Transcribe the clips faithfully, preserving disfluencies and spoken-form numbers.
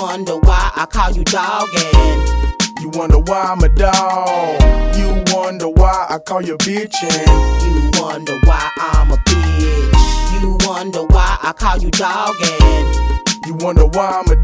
wonder why I call you doggin'. You wonder why I'm a dog. You wonder why I call you bitchin'. You wonder why I'm a bitch. You wonder why I call you doggin'. You wonder why I'm a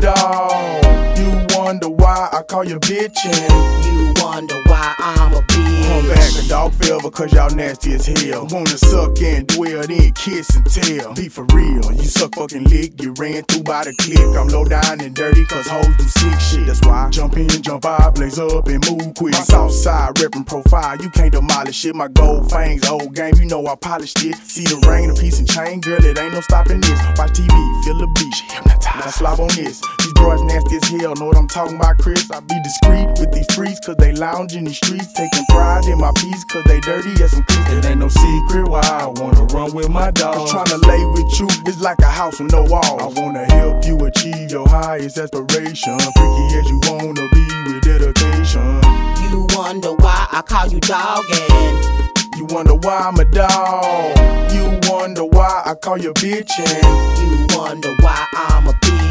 dog. You wonder why I call you bitchin'. You wonder why I'm a bitch. Come back a dog forever cause y'all nasty as hell. Wanna suck and dwell, then kiss and tell. Be for real, you suck fucking lick, get ran through by the click. I'm low down and dirty cause hoes do sick shit. That's why I jump in, jump out, blaze up and move quick. My south side reppin' profile, you can't demolish it. My gold fangs, old game, you know I polished it. See the ring, a piece and chain, girl, it ain't no stopping this. Watch T V, feel the beat, she hypnotized. Now slob on this. These bros nasty as hell, know what I'm talking about, Chris? I be discreet with these freaks cause they lounge in these streets, taking pride in my peace cause they dirty as some cleats. It ain't no secret why I wanna run with my dog. Tryna lay with you is like a house with no walls. I wanna help you achieve your highest aspiration. Freaky as you wanna be with dedication. You wonder why I call you doggin'. You wonder why I'm a dog. You wonder why I call you bitchin'. You wonder why I'm a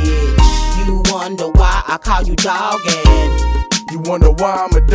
bitch. You wonder why I call you doggin'. You wonder why I'm a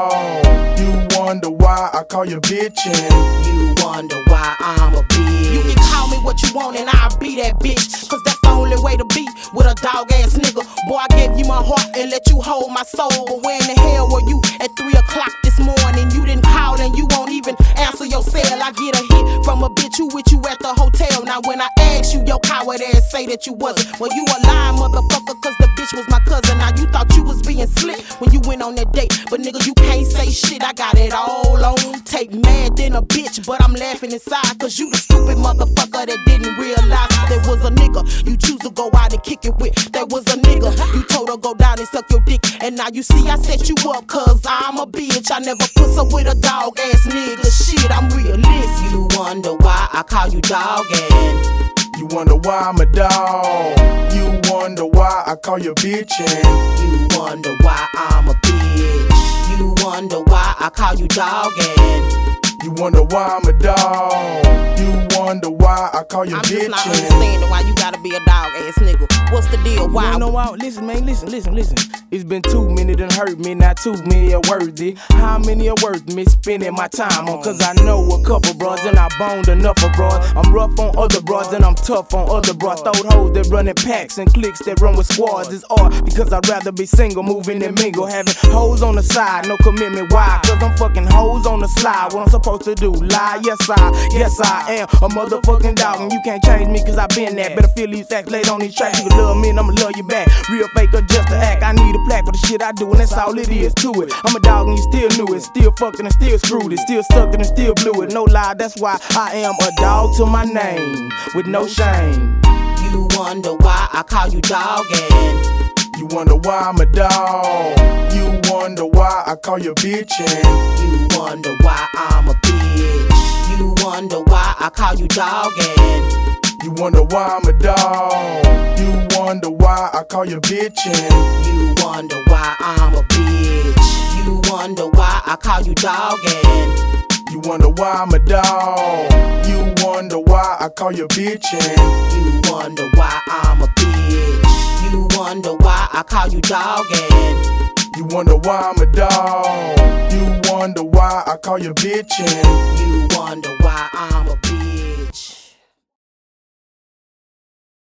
dog. You wonder why I call you bitchin'. You wonder why I'm a bitch. You can call me what you want and I'll be that bitch. Cause that's the only way to be with a dog ass nigga. Boy, I gave you my heart and let you hold my soul. But where in the hell were you at three o'clock this morning? You didn't call and you won't even answer your cell. I get a hit from a bitch who with you at the hotel. Now when I ask you, your coward ass say that you wasn't. Well, you a lying motherfucker cause the bitch was my cousin. Now you thought you was being slick when you went on that date. But nigga, you can't say shit, I got it all on tape. Mad than a bitch, but I'm laughing inside. Cause you the stupid motherfucker that didn't realize there was a nigga you choose to go out and kick it with. There was a nigga you told her go down and suck your dick. And now you see I set you up cause I'm a bitch. I never puss up with a dog ass nigga. Shit, I'm realistic. You wonder why I call you doggin'. You wonder why I'm a dog. You wonder why I call you bitchin'. You wonder why I'm a bitch. You wonder why I call you doggin'. You wonder why I'm a dog. You wonder why I call you I'm bitchin'. just not understanding why you gotta be a dog ass nigga. What's the deal? Why? You know what? Listen, man, listen, listen, listen. It's been too many done hurt me, not too many are worthy. How many are worth me spending my time on? Cause I know a couple bros and I boned enough of bros. I'm rough on other bros and I'm tough on other bros. Throat hoes that run in packs and cliques that run with squads. It's art because I'd rather be single, moving and mingle. Having hoes on the side, no commitment. Why? Cause I'm fucking hoes on the slide. What I'm supposed to do? Lie? Yes I, yes I am a motherfucking dog. And you can't change me cause I been that. Better feel these acts laid on these tracks. You can love me and I'ma love you back. Real fake or just to act. I need a plaque for the shit I do and that's all it is to it. I'm a dog and you still knew it. Still fucked and still screwed it. Still stuck and still blew it. No lie, that's why I am a dog to my name. With no shame. You wonder why I call you doggin'. You wonder why I'm a dog. You wonder why I call you bitchin'. You wonder why I'm a bitch. You wonder why I call you doggin'. You wonder why I'm a dog. You wonder why I call you bitchin'. You wonder why I'm a bitch. You wonder why I call you doggin'. You wonder why I'm a dog. You wonder why I call you bitchin'. You wonder why I'm a bitch. You wonder why I call you doggin'. You wonder why I'm a dog. You wonder why I call you bitchin'. You wonder why I'm a bitch.